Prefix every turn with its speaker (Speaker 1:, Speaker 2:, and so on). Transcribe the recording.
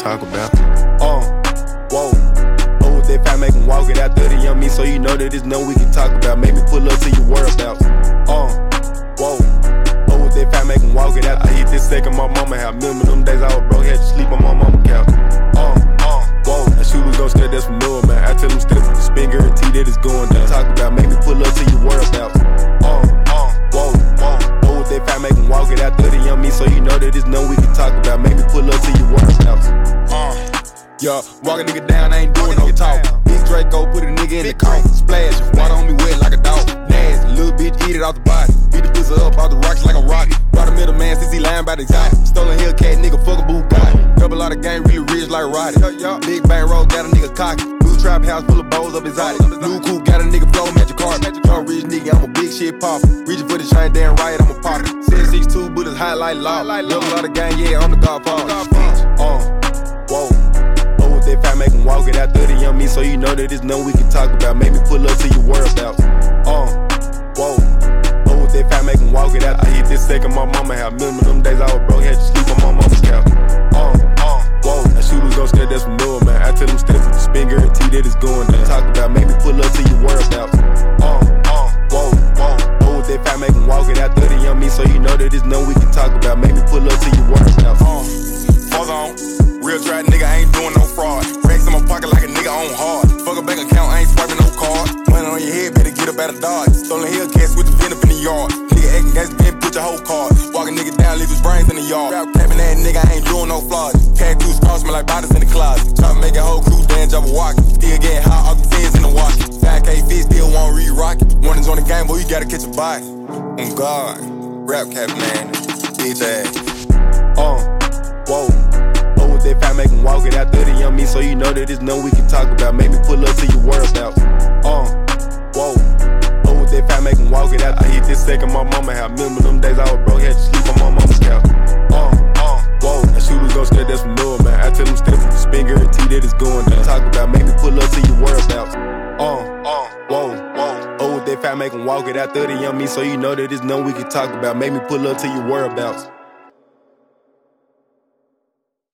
Speaker 1: talk about. Whoa. Oh, with that fat, make him walk it out there, the young me, so you know that it's nothing we can talk about. Make me pull up to your whereabouts. Whoa. Oh, with that fat, make him walk it out. I hit this second, my mama had. Remember them days I was broke, had to sleep on my mama couch. Whoa, that shooters gon' stare, that's from Noah, man. I tell them step with the spin, guarantee that it's going down. Talk about, make me pull up to your whereabouts. Whoa. Oh, with that fat, make him walk it out there, the young me, so you know that it's nothing we can talk about. Make me pull up to your whereabouts. Yeah, walk a nigga down, I ain't doing no talk. Big Draco, put a nigga in the car. Splash, water on me wet like a dog. Nasty, little bitch, eat it off the body. Beat the pussy up off the rocks like a rocket. Brought a middle man since he lying by the exotic. Stolen Hellcat, nigga, fuck a Bugatti. Double lot of gang, really rich like Roddy. Big bang roll, got a nigga cocky. New trap house full of bowls up exotic. New coupe, got a nigga flow, magic card. Young rich nigga, I'm a big shit popper. Reaching for the chain, damn right, I'm a pocket. 762 bullets, hot like law. Double lot of gang, yeah, I'm the godfather. Whoa. That fat, make him walk it out there, the young me, so you know that it's nothing we can talk about. Make me pull up to your whereabouts. Whoa. Oh, with that fat, make him walk it out. I hit this second, my mama had. Remember them days I was broke, had to sleep on my mama's couch. Whoa, that shooters gon' stare, that's from Noah, man. I tell them step with the spin, guarantee that it's going down. Talk about, make me pull up to your whereabouts. Whoa. Oh, with that fat, make him walk it out there, the young me, so you know that it's nothing we can talk about. Make me pull up to your whereabouts.
Speaker 2: Hold on. Real trap nigga, I ain't doing no fraud. Racks in my pocket like a nigga on hard. Fuck a bank account, I ain't swiping no card. Money on your head, better get up out of Dodge. Stolen Hellcats with the vent up in the yard. Nigga acting gangsta, then put your whole card. Walk a nigga down, leave his brains in the yard. Rap capping that nigga, I ain't doing no flaws. Cat crew scars smell like bodies in the closet. Try to make a whole crew dance, jump a walkie. Still getting hot, all the feds in the walkie. 5K fit, still won't re-rock it. Warnings on the game, boy, you gotta catch a body. On God, rap cap man, bitch ass.
Speaker 1: Whoa. With that fat, make him walk it out there, the young me, so you know that it's nothing we can talk about. Make me pull up to your whereabouts. Whoa. Oh, with that fat, make him walk it out. I hit this second, my mama had. Remember them days I was broke, had to sleep on my mama's couch. Whoa, that shooters gon' stare, that's from Noah, man. I tell them step with the spin, guarantee that it's going down. Talk about, make me pull up to your whereabouts. Whoa. Oh, with that fat, make him walk it out there, the young me, so you know that it's nothing we can talk about. Make me pull up to your whereabouts.